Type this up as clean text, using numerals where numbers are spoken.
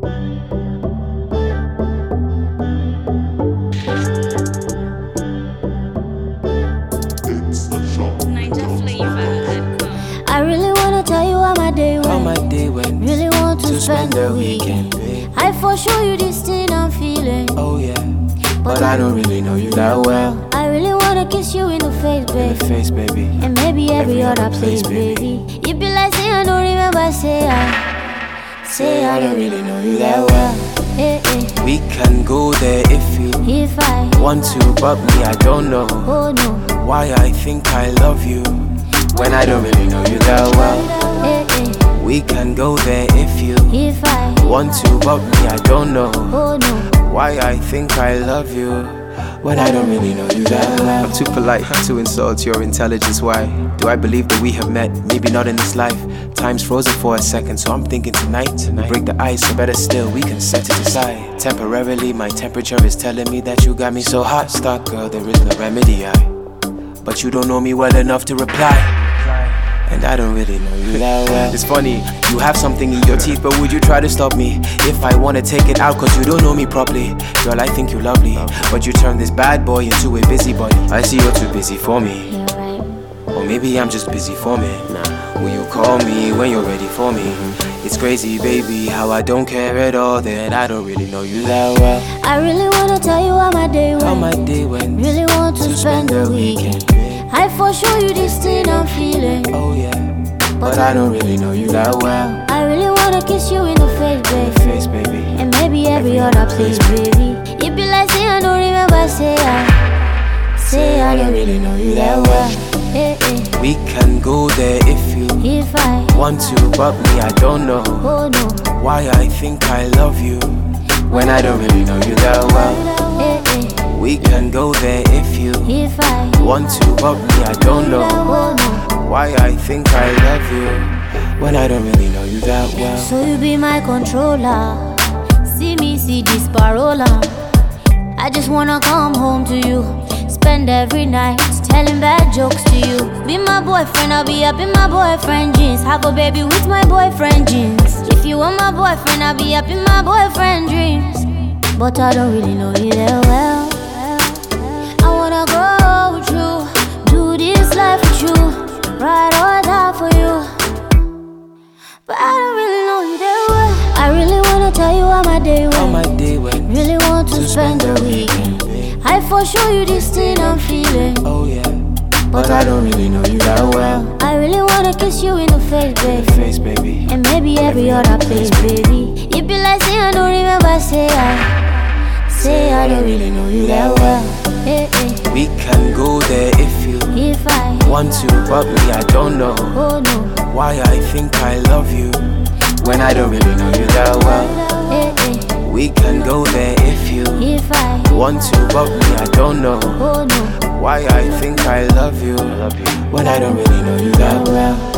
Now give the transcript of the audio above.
I really wanna tell you how my day went. Really want to spend the weekend. I for sure you this thing I'm feeling. Oh yeah, but I don't really know you that well. I really wanna kiss you in the face, baby. In the face, baby. And maybe every other place, baby. You be like, say I don't remember, say I don't really know you that well. Hey, hey. We can go there if I want to, but me I don't know. Oh no. Why I think I love you when I don't really know you that well. Hey, hey. We can go there if I want to, but me I don't know. Oh no. Why I think I love you when I don't really know you that well. I'm too polite to insult your intelligence. Why do I believe that we have met? Maybe not in this life. Time's frozen for a second, so I'm thinking tonight we break the ice, or better still, we can set it aside. Temporarily, my temperature is telling me that you got me so hot. Stuck, girl, there is no remedy. But you don't know me well enough to reply, and I don't really know you that well. It's funny, you have something in your teeth, but would you try to stop me if I wanna take it out? Cause you don't know me properly. Girl, I think you're lovely, but you turn this bad boy into a busybody. I see you're too busy for me. You're right. Or maybe I'm just busy for me. Will you call me when you're ready for me? It's crazy, baby, how I don't care at all, that I don't really know you that well. I really wanna tell you how my day went. How my day went. Really want to spend the weekend. I for sure you this thing I'm feeling. Oh yeah, but I don't really know you that well. I really wanna kiss you in the face, In baby. the face, baby. And maybe every other place, baby. You be like, say I don't remember, say I don't really know you that well. Hey, hey. We can go there if I want to, but me I don't know. Oh no. Why I think I love you when I don't really know you that well. Hey, hey. We can go there if I want to, but me I don't know. Oh no. Why I think I love you when I don't really know you that well. So you be my controller. See me see this parola. I just wanna come home to you. Spend every night telling bad jokes to you. Be my boyfriend, I'll be up in my boyfriend jeans. Have a baby with my boyfriend jeans. If you want my boyfriend, I'll be up in my boyfriend dreams. But I don't really know you that well. I wanna go with you, do this life with you, ride or die for you. But I don't really know you that well. I really wanna tell you how my day How my went. day went. Really want to spend the weekend. I for sure you this thing I'm feeling. Oh yeah, but I don't really know you that well. I really wanna kiss you in the face, In the baby. face, baby. And maybe every other place, baby. You be like, say I don't remember, say I don't really know you that well. Hey, hey. We can go there if I want to, but me I don't know. Oh no. Why I think I love you when I don't really know you that well. Hey, hey. We can go there if I want to, but me I don't know. Oh no. Why I think I love you when I don't really know you that well.